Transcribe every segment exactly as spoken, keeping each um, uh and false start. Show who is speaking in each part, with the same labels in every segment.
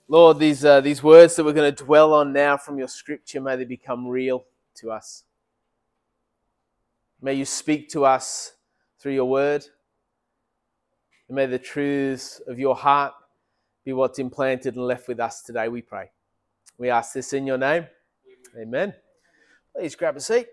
Speaker 1: Lord, these uh, these words that we're going to dwell on now from your scripture, may they become real to us. May you speak to us through your word. And may the truths of your heart be what's implanted and left with us today, we pray. We ask this in your name. Amen. Please grab a seat.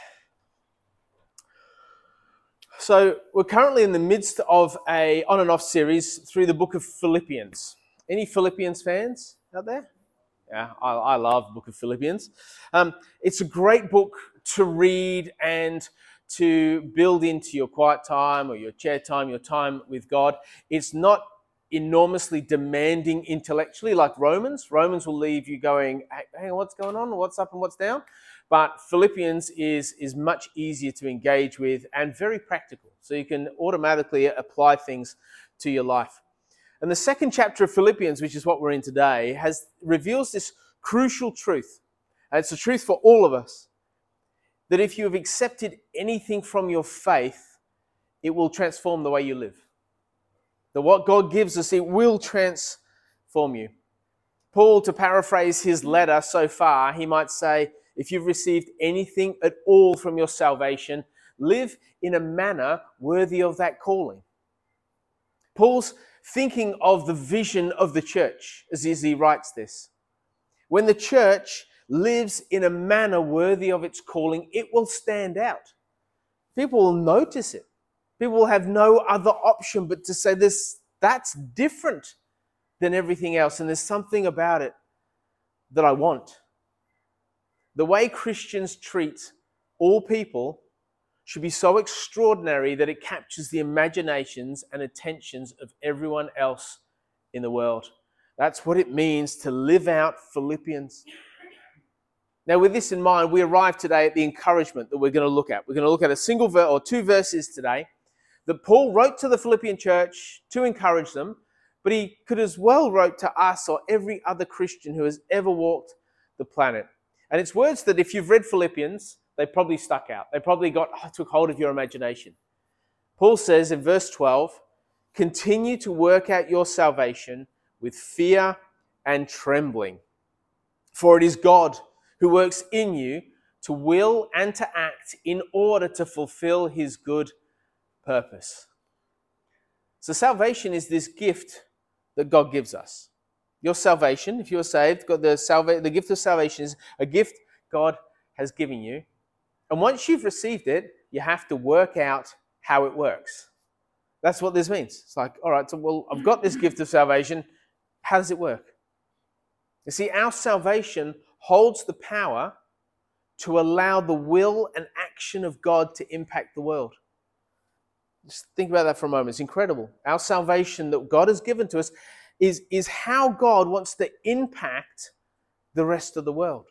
Speaker 1: So we're currently in the midst of a on and off series through the book of Philippians. Any Philippians fans out there? Yeah, I, I love the book of Philippians. Um, it's a great book to read and to build into your quiet time or your chair time, your time with God. It's not enormously demanding intellectually like Romans. Romans will leave you going, hey, hang on, what's going on? What's up and what's down? But Philippians is, is much easier to engage with and very practical. So you can automatically apply things to your life. And the second chapter of Philippians, which is what we're in today, has reveals this crucial truth. And it's a truth for all of us, that if you have accepted anything from your faith, it will transform the way you live. That what God gives us, it will transform you. Paul, to paraphrase his letter so far, he might say, if you've received anything at all from your salvation, live in a manner worthy of that calling. Paul's thinking of the vision of the church as he writes this. When the church lives in a manner worthy of its calling, it will stand out. People will notice it. People will have no other option but to say this, that's different than everything else, and there's something about it that I want. The way Christians treat all people should be so extraordinary that it captures the imaginations and attentions of everyone else in the world. That's what it means to live out Philippians. Now, with this in mind, we arrive today at the encouragement that we're going to look at. We're going to look at a single verse or two verses today that Paul wrote to the Philippian church to encourage them, but he could as well wrote to us or every other Christian who has ever walked the planet. And it's words that if you've read Philippians, they probably stuck out. They probably got oh, took hold of your imagination. Paul says in verse twelve, continue to work out your salvation with fear and trembling. For it is God who works in you to will and to act in order to fulfill his good purpose. So salvation is this gift that God gives us. Your salvation, if you're saved, God, the, salva- the gift of salvation is a gift God has given you. And once you've received it, you have to work out how it works. That's what this means. It's like, all right, so well, I've got this gift of salvation. How does it work? You see, our salvation holds the power to allow the will and action of God to impact the world. Just think about that for a moment. It's incredible. Our salvation that God has given to us is, is how God wants to impact the rest of the world.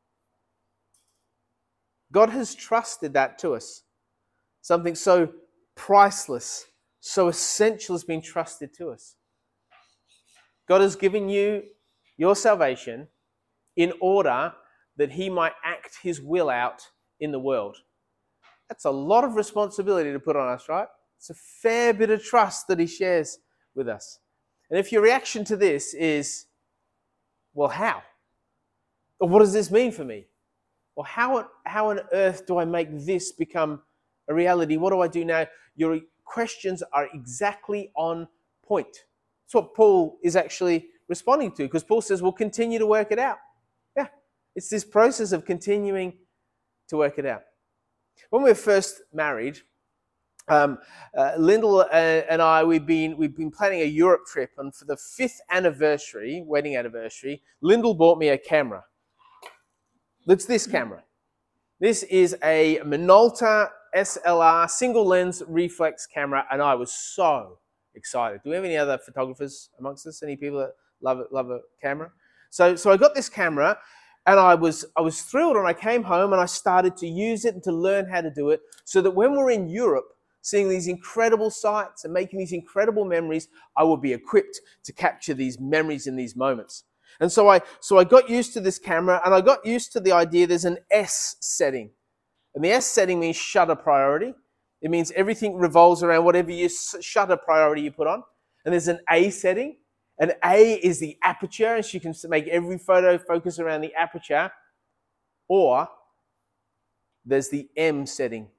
Speaker 1: God has trusted that to us. Something so priceless, so essential has been trusted to us. God has given you your salvation in order that he might act his will out in the world. That's a lot of responsibility to put on us, right? It's a fair bit of trust that he shares with us. And if your reaction to this is, well, how? Or what does this mean for me? Well, how, how on earth do I make this become a reality? What do I do now? Your questions are exactly on point. That's what Paul is actually responding to, because Paul says, well, continue to work it out. Yeah, it's this process of continuing to work it out. When we were first married, um, uh, Lyndall and I, we've been, we've been planning a Europe trip, and for the fifth anniversary, wedding anniversary, Lyndall bought me a camera. It's this camera. This is a Minolta S L R single lens reflex camera, and I was so excited. Do we have any other photographers amongst us? Any people that love it, love a camera? So, so I got this camera, and I was I was thrilled. And I came home and I started to use it and to learn how to do it, so that when we're in Europe, seeing these incredible sights and making these incredible memories, I will be equipped to capture these memories in these moments. And so I so I got used to this camera, and I got used to the idea there's an S setting. And the S setting means shutter priority. It means everything revolves around whatever you shutter priority you put on. And there's an A setting, And A is the aperture, and she can make every photo focus around the aperture. Or there's the M setting.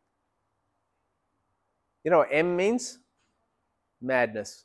Speaker 1: You know what M means? Madness.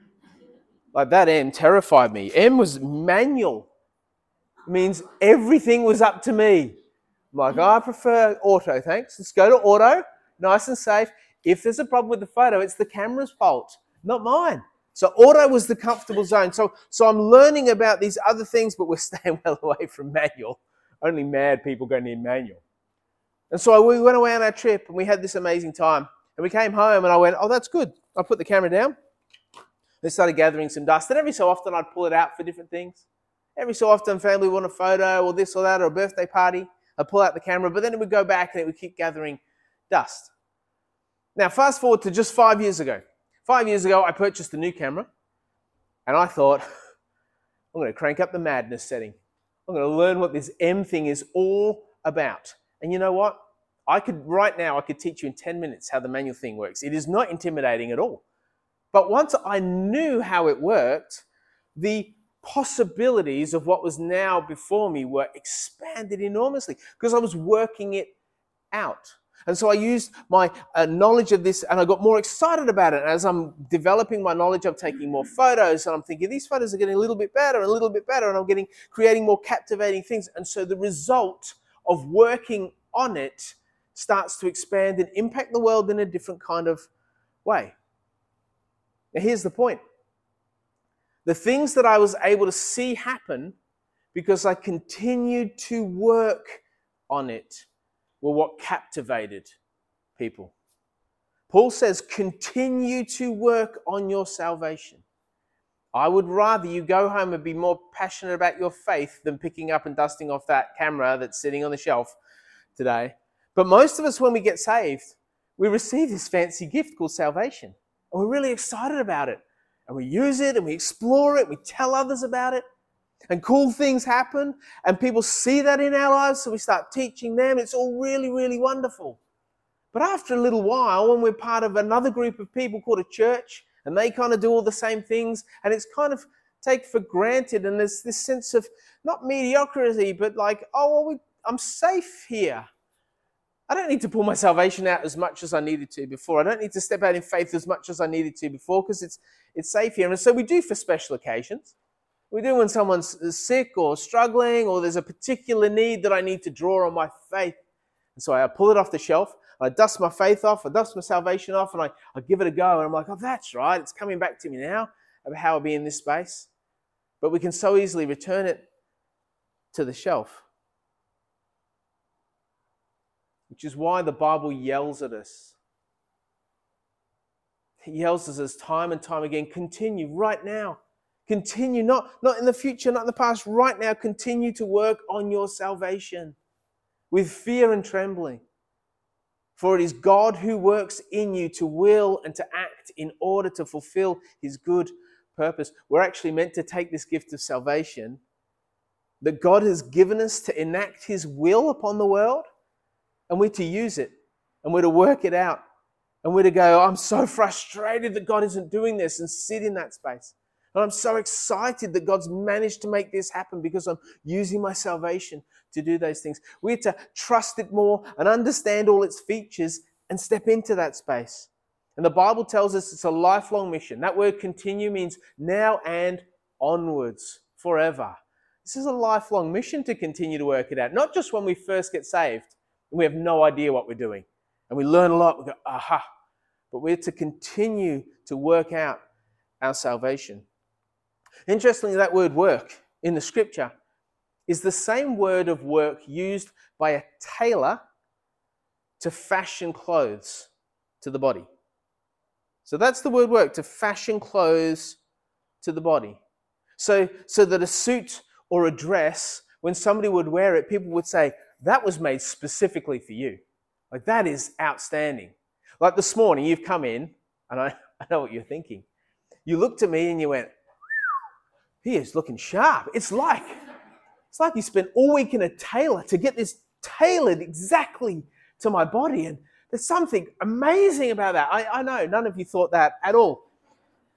Speaker 1: Like that M terrified me. M was manual. It means everything was up to me. I'm like, oh, I prefer auto, thanks. Let's go to auto, nice and safe. If there's a problem with the photo, it's the camera's fault, not mine. So auto was the comfortable zone. So, so I'm learning about these other things, but we're staying well away from manual. Only mad people go need manual. And so we went away on our trip and we had this amazing time. And we came home and I went, oh, that's good. I put the camera down. They started gathering some dust. And every so often I'd pull it out for different things. Every so often family want a photo or this or that or a birthday party. I'd pull out the camera, but then it would go back and it would keep gathering dust. Now, fast forward to just five years ago. Five years ago, I purchased a new camera. And I thought, I'm going to crank up the madness setting. I'm going to learn what this M thing is all about. And you know what? I could, right now, I could teach you in ten minutes how the manual thing works. It is not intimidating at all. But once I knew how it worked, the possibilities of what was now before me were expanded enormously because I was working it out. And so I used my uh, knowledge of this and I got more excited about it. And as I'm developing my knowledge, I'm taking more photos and I'm thinking these photos are getting a little bit better, a little bit better, and I'm getting creating more captivating things. And so the result of working on it starts to expand and impact the world in a different kind of way. Now, here's the point. The things that I was able to see happen because I continued to work on it were what captivated people. Paul says, continue to work on your salvation. I would rather you go home and be more passionate about your faith than picking up and dusting off that camera that's sitting on the shelf today. But most of us, when we get saved, we receive this fancy gift called salvation. And we're really excited about it. And we use it and we explore it. We tell others about it. And cool things happen. And people see that in our lives. So we start teaching them. It's all really, really wonderful. But after a little while, when we're part of another group of people called a church, and they kind of do all the same things, and it's kind of take for granted, and there's this sense of not mediocrity, but like, oh, well, we, I'm safe here. I don't need to pull my salvation out as much as I needed to before. I don't need to step out in faith as much as I needed to before because it's it's safe here. And so we do for special occasions. We do when someone's sick or struggling or there's a particular need that I need to draw on my faith. And so I pull it off the shelf. I dust my faith off. I dust my salvation off and I, I give it a go. And I'm like, oh, that's right. It's coming back to me now about how I'll be in this space. But we can so easily return it to the shelf. Which is why the Bible yells at us. It yells at us time and time again, continue right now. Continue, not, not in the future, not in the past, right now. Continue to work on your salvation with fear and trembling. For it is God who works in you to will and to act in order to fulfill his good purpose. We're actually meant to take this gift of salvation that God has given us to enact his will upon the world. And we're to use it, and we're to work it out, and we're to go, I'm so frustrated that God isn't doing this, and sit in that space. And I'm so excited that God's managed to make this happen because I'm using my salvation to do those things. We're to trust it more and understand all its features and step into that space. And the Bible tells us it's a lifelong mission. That word continue means now and onwards, forever. This is a lifelong mission to continue to work it out, not just when we first get saved. We have no idea what we're doing. And we learn a lot. We go, aha. But we're to continue to work out our salvation. Interestingly, that word work in the scripture is the same word of work used by a tailor to fashion clothes to the body. So that's the word work, to fashion clothes to the body. So, so that a suit or a dress, when somebody would wear it, people would say, that was made specifically for you. Like, that is outstanding. Like this morning, you've come in, and I, I know what you're thinking. You looked at me and you went, he is looking sharp. It's like, it's like you spent all week in a tailor to get this tailored exactly to my body. And there's something amazing about that. I, I know none of you thought that at all.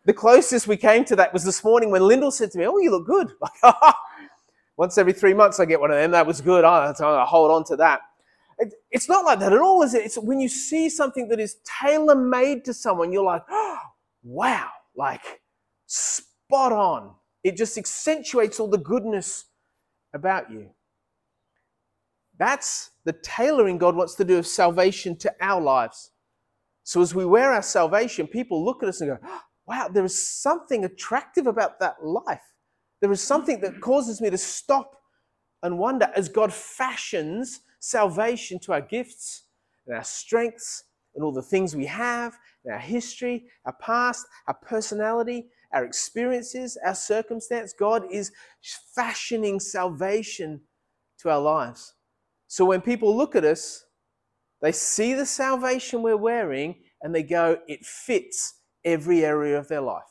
Speaker 1: The closest we came to that was this morning when Lyndall said to me, "Oh, you look good." Like, once every three months I get one of them. That was good. I oh, hold on to that. It, it's not like that at all, is it? It's when you see something that is tailor-made to someone, you're like, oh, wow, like spot on. It just accentuates all the goodness about you. That's the tailoring God wants to do of salvation to our lives. So as we wear our salvation, people look at us and go, oh, wow, there is something attractive about that life. There is something that causes me to stop and wonder as God fashions salvation to our gifts and our strengths and all the things we have, and our history, our past, our personality, our experiences, our circumstance. God is fashioning salvation to our lives. So when people look at us, they see the salvation we're wearing and they go, it fits every area of their life.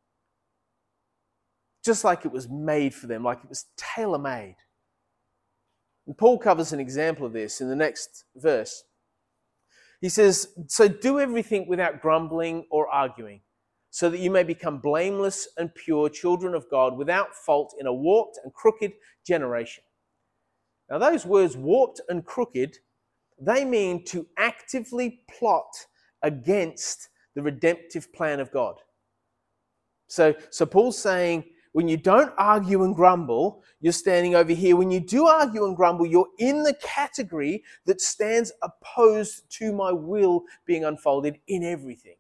Speaker 1: Just like it was made for them, like it was tailor-made. And Paul covers an example of this in the next verse. He says, so do everything without grumbling or arguing, so that you may become blameless and pure children of God, without fault in a warped and crooked generation. Now those words, warped and crooked, they mean to actively plot against the redemptive plan of God. So, so Paul's saying, when you don't argue and grumble, you're standing over here. When you do argue and grumble, you're in the category that stands opposed to my will being unfolded in everything.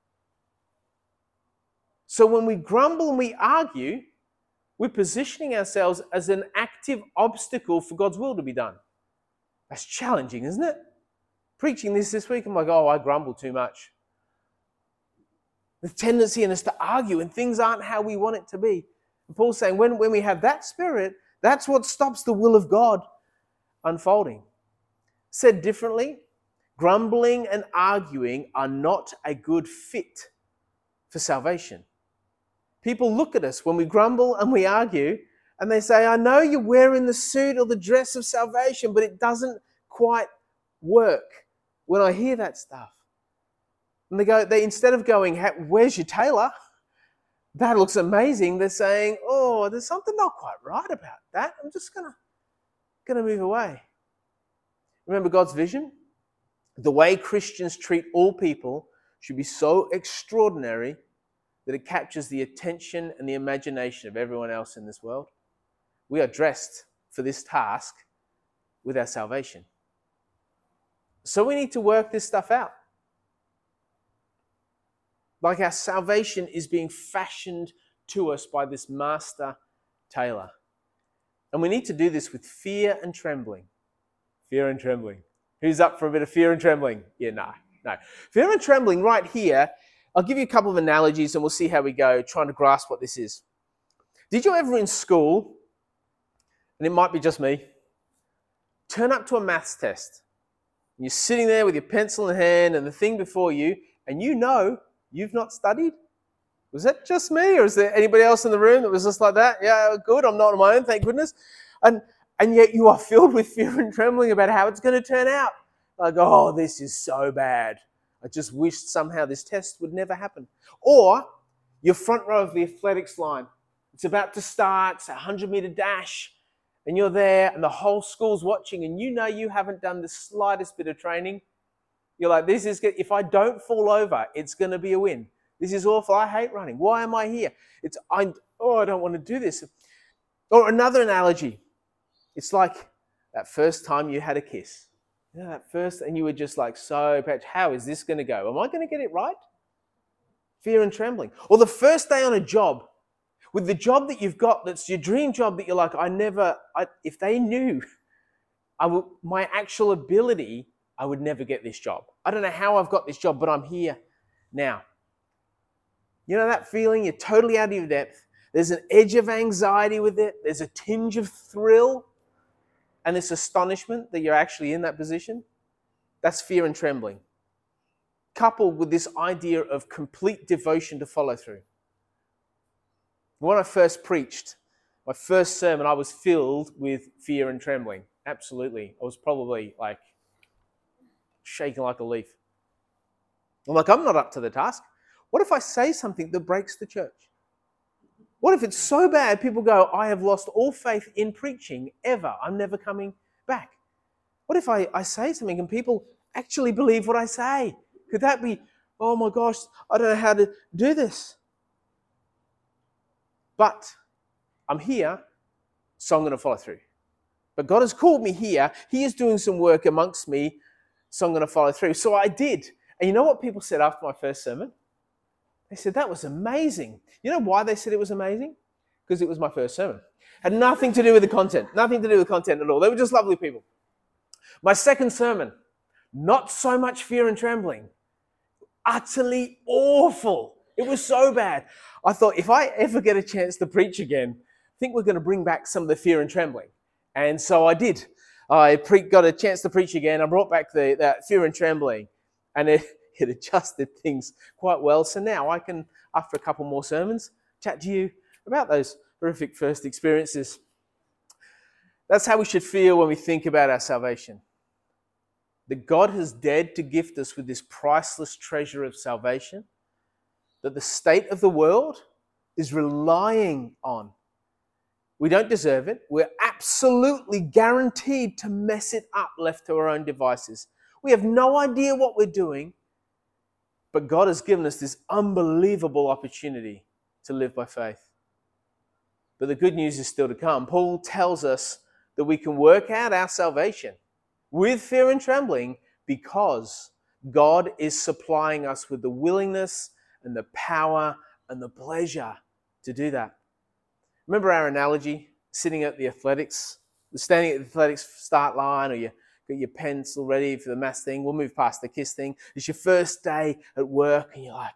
Speaker 1: So when we grumble and we argue, we're positioning ourselves as an active obstacle for God's will to be done. That's challenging, isn't it? Preaching this this week, I'm like, oh, I grumble too much. The tendency in us to argue and things aren't how we want it to be. And Paul's saying when, when we have that spirit, that's what stops the will of God unfolding. Said differently, grumbling and arguing are not a good fit for salvation. People look at us when we grumble and we argue and they say, I know you're wearing the suit or the dress of salvation, but it doesn't quite work when I hear that stuff. And they go, they instead of going, where's your tailor? That looks amazing. They're saying, oh, there's something not quite right about that. I'm just gonna, gonna move away. Remember God's vision? The way Christians treat all people should be so extraordinary that it captures the attention and the imagination of everyone else in this world. We are dressed for this task with our salvation. So we need to work this stuff out. Like our salvation is being fashioned to us by this master tailor. And we need to do this with fear and trembling. Fear and trembling. Who's up for a bit of fear and trembling? Yeah, no, no. Fear and trembling right here, I'll give you a couple of analogies and we'll see how we go, trying to grasp what this is. Did you ever in school, and it might be just me, turn up to a maths test? And you're sitting there with your pencil in hand and the thing before you, and you know you've not studied? Was that just me, or is there anybody else in the room that was just like that? Yeah, good, I'm not on my own, thank goodness. And and yet you are filled with fear and trembling about how it's going to turn out. Like, oh, this is so bad. I just wished somehow this test would never happen. Or you're front row of the athletics line. It's about to start, it's a hundred-meter dash, and you're there, and the whole school's watching, and you know you haven't done the slightest bit of training. You're like, this is good. If I don't fall over, it's going to be a win. This is awful. I hate running. Why am I here? It's I. Oh, I don't want to do this. Or another analogy. It's like that first time you had a kiss. You know, that first, and you were just like, so, how is this going to go? Am I going to get it right? Fear and trembling. Or the first day on a job, with the job that you've got, that's your dream job that you're like, I never, I, if they knew I would, my actual ability, I would never get this job. I don't know how I've got this job, but I'm here now. You know that feeling? You're totally out of your depth. There's an edge of anxiety with it. There's a tinge of thrill and this astonishment that you're actually in that position. That's fear and trembling, coupled with this idea of complete devotion to follow through. When I first preached, my first sermon, I was filled with fear and trembling. Absolutely. I was probably like shaking like a leaf. I'm like, I'm not up to the task. What if I say something that breaks the church? What if it's so bad people go, I have lost all faith in preaching ever. I'm never coming back. What if I, I say something and people actually believe what I say? Could that be, oh my gosh, I don't know how to do this. But I'm here, so I'm going to follow through. But God has called me here. He is doing some work amongst me, so I'm going to follow through. So I did. And you know what people said after my first sermon? They said, that was amazing. You know why they said it was amazing? Because it was my first sermon. Had nothing to do with the content. Nothing to do with the content at all. They were just lovely people. My second sermon, not so much fear and trembling. Utterly awful. It was so bad. I thought, if I ever get a chance to preach again, I think we're going to bring back some of the fear and trembling. And so I did. I pre- got a chance to preach again. I brought back the that fear and trembling. And it, it adjusted things quite well. So now I can, after a couple more sermons, chat to you about those horrific first experiences. That's how we should feel when we think about our salvation. That God has dared to gift us with this priceless treasure of salvation, that the state of the world is relying on. We don't deserve it. We're absolutely guaranteed to mess it up left to our own devices. We have no idea what we're doing, but God has given us this unbelievable opportunity to live by faith. But the good news is still to come. Paul tells us that we can work out our salvation with fear and trembling because God is supplying us with the willingness and the power and the pleasure to do that. Remember our analogy, sitting at the athletics, standing at the athletics start line, or you got your pencil ready for the maths thing. We'll move past the KISS thing. It's your first day at work and you're like,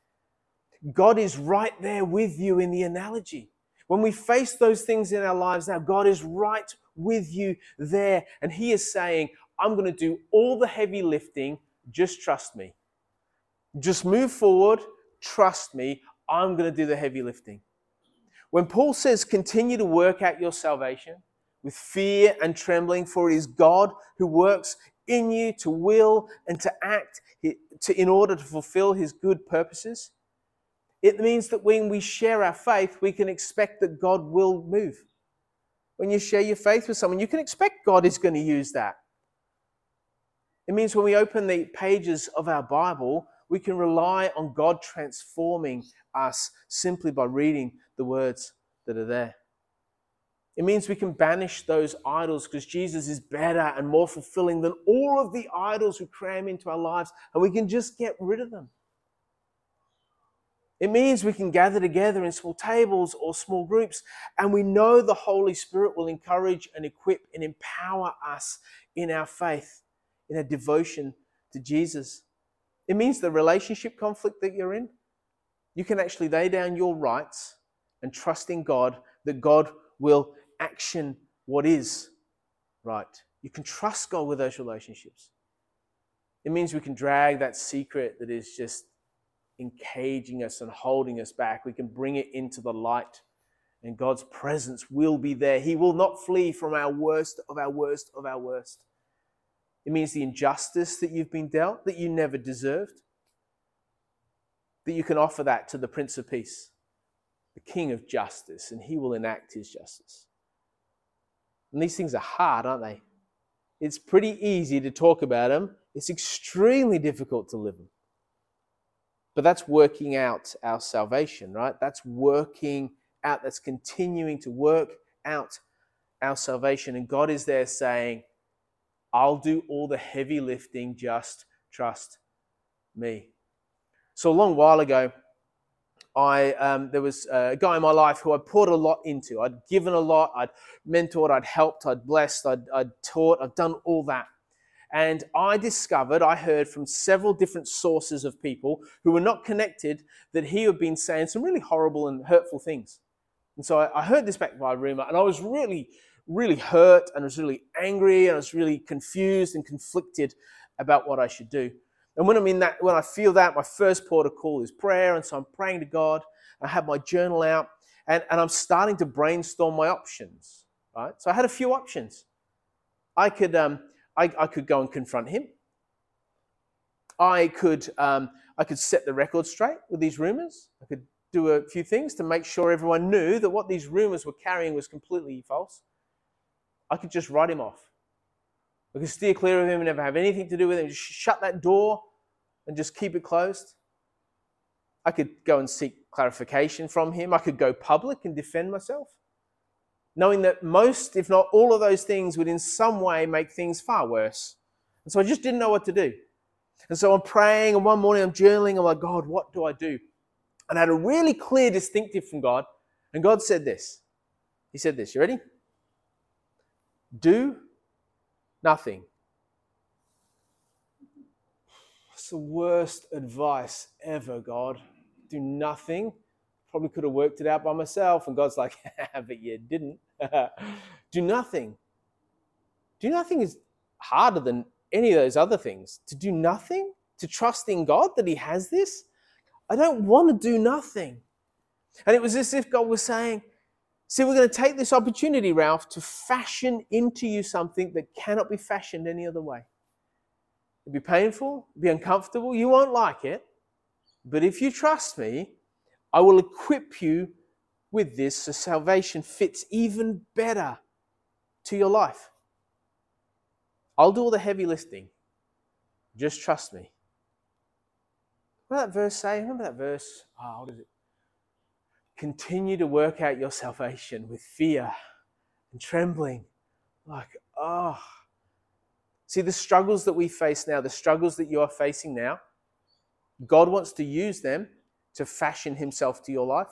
Speaker 1: God is right there with you in the analogy. When we face those things in our lives now, God is right with you there. And he is saying, I'm going to do all the heavy lifting. Just trust me. Just move forward. Trust me. I'm going to do the heavy lifting. When Paul says, continue to work out your salvation with fear and trembling, for it is God who works in you to will and to act to, in order to fulfill his good purposes, it means that when we share our faith, we can expect that God will move. When you share your faith with someone, you can expect God is going to use that. It means when we open the pages of our Bible, we can rely on God transforming us simply by reading the words that are there. It means we can banish those idols because Jesus is better and more fulfilling than all of the idols we cram into our lives, and we can just get rid of them. It means we can gather together in small tables or small groups, and we know the Holy Spirit will encourage and equip and empower us in our faith, in our devotion to Jesus. It means the relationship conflict that you're in, you can actually lay down your rights and trust in God that God will action what is right. You can trust God with those relationships. It means we can drag that secret that is just encaging us and holding us back. We can bring it into the light, and God's presence will be there. He will not flee from our worst of our worst of our worst. It means the injustice that you've been dealt, that you never deserved, that you can offer that to the Prince of Peace, the King of Justice, and he will enact his justice. And these things are hard, aren't they? It's pretty easy to talk about them. It's extremely difficult to live them. But that's working out our salvation, right? That's working out, that's continuing to work out our salvation. And God is there saying, I'll do all the heavy lifting, just trust me. So a long while ago, I um, there was a guy in my life who I poured a lot into. I'd given a lot, I'd mentored, I'd helped, I'd blessed, I'd, I'd taught, I'd done all that. And I discovered, I heard from several different sources of people who were not connected, that he had been saying some really horrible and hurtful things. And so I, I heard this back by rumor, and I was really, really hurt, and I was really angry, and I was really confused and conflicted about what I should do. And when I'm in that, when I feel that, my first port of call is prayer. And so I'm praying to God. I have my journal out, and, and I'm starting to brainstorm my options. Right? So I had a few options. I could, um, I, I could go and confront him. I could um, I could set the record straight with these rumors. I could do a few things to make sure everyone knew that what these rumors were carrying was completely false. I could just write him off. I could steer clear of him and never have anything to do with him. Just shut that door and just keep it closed. I could go and seek clarification from him. I could go public and defend myself, knowing that most, if not all of those things would in some way make things far worse. And so I just didn't know what to do. And so I'm praying, and one morning I'm journaling. I'm like, God, what do I do? And I had a really clear distinctive from God. And God said this. He said this. You ready? Do nothing. It's the worst advice ever, God. Do nothing. Probably could have worked it out by myself. And God's like, but you didn't. Do nothing. Do nothing is harder than any of those other things. To do nothing, to trust in God that he has this. I don't want to do nothing. And it was as if God was saying, see, we're going to take this opportunity, Ralph, to fashion into you something that cannot be fashioned any other way. It'll be painful, it'll be uncomfortable, you won't like it. But if you trust me, I will equip you with this so salvation fits even better to your life. I'll do all the heavy lifting. Just trust me. What did that verse say? Remember that verse? Oh, what is it? Continue to work out your salvation with fear and trembling. Like, oh. See, the struggles that we face now, the struggles that you are facing now, God wants to use them to fashion himself to your life.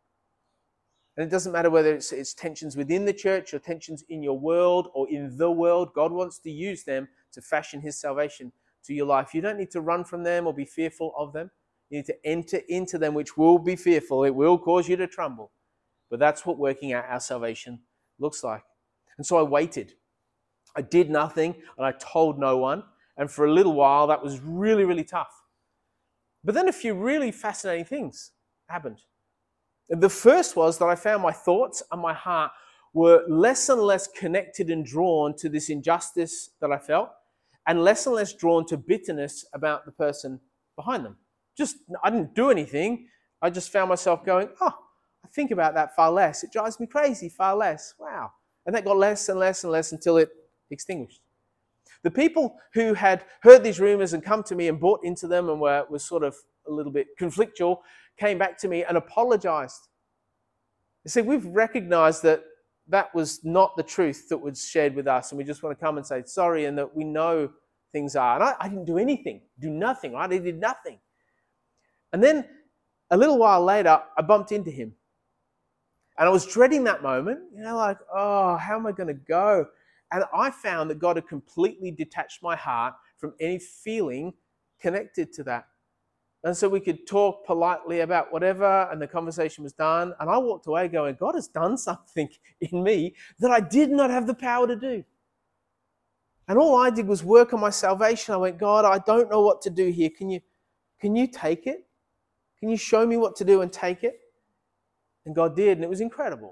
Speaker 1: And it doesn't matter whether it's, it's tensions within the church or tensions in your world or in the world. God wants to use them to fashion his salvation to your life. You don't need to run from them or be fearful of them. You need to enter into them, which will be fearful. It will cause you to tremble. But that's what working out our salvation looks like. And so I waited. I did nothing and I told no one. And for a little while, that was really, really tough. But then a few really fascinating things happened. The first was that I found my thoughts and my heart were less and less connected and drawn to this injustice that I felt, and less and less drawn to bitterness about the person behind them. Just, I didn't do anything. I just found myself going, oh, I think about that far less. It drives me crazy far less. Wow. And that got less and less and less until it extinguished. The people who had heard these rumors and come to me and bought into them and were, were sort of a little bit conflictual came back to me and apologized. They said, we've recognized that that was not the truth that was shared with us, and we just want to come and say sorry, and that we know things are. And I, I didn't do anything, do nothing, right? I did nothing. And then a little while later, I bumped into him. And I was dreading that moment, you know, like, oh, how am I going to go? And I found that God had completely detached my heart from any feeling connected to that. And so we could talk politely about whatever, and the conversation was done. And I walked away going, God has done something in me that I did not have the power to do. And all I did was work on my salvation. I went, God, I don't know what to do here. Can you, can you take it? Can you show me what to do and take it? And God did, and it was incredible.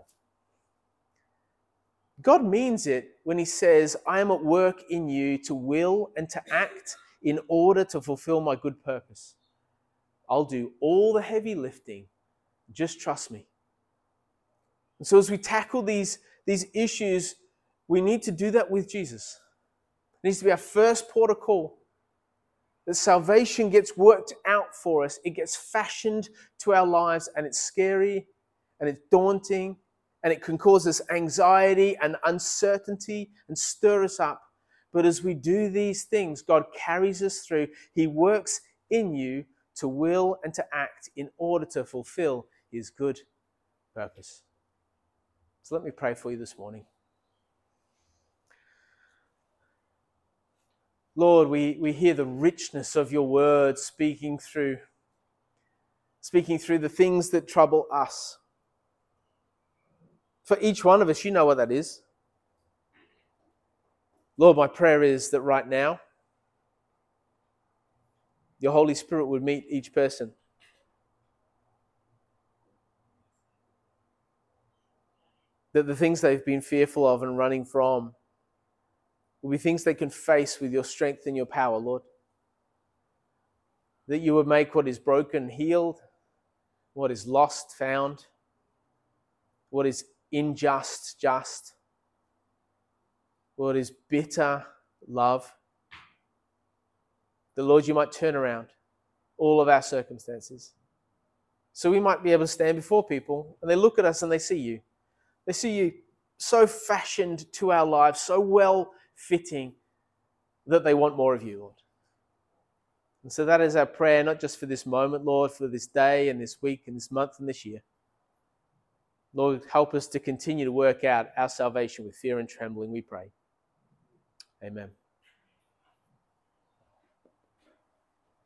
Speaker 1: God means it when he says, I am at work in you to will and to act in order to fulfill my good purpose. I'll do all the heavy lifting. Just trust me. And so as we tackle these, these issues, we need to do that with Jesus. It needs to be our first port of call. That salvation gets worked out for us. It gets fashioned to our lives, and it's scary and it's daunting, and it can cause us anxiety and uncertainty and stir us up. But as we do these things, God carries us through. He works in you to will and to act in order to fulfill his good purpose. So let me pray for you this morning. Lord, we, we hear the richness of your word speaking through, speaking through the things that trouble us. For each one of us, you know what that is. Lord, my prayer is that right now, your Holy Spirit would meet each person. That the things they've been fearful of and running from will be things they can face with your strength and your power, Lord. that you would make what is broken healed, what is lost found, what is unjust just, what is bitter love. The Lord, you might turn around all of our circumstances. So we might be able to stand before people and they look at us and they see you. They see you so fashioned to our lives, so well fitting that they want more of you, Lord. And so that is our prayer, not just for this moment, Lord, for this day and this week and this month and this year. Lord, help us to continue to work out our salvation with fear and trembling, we pray. Amen.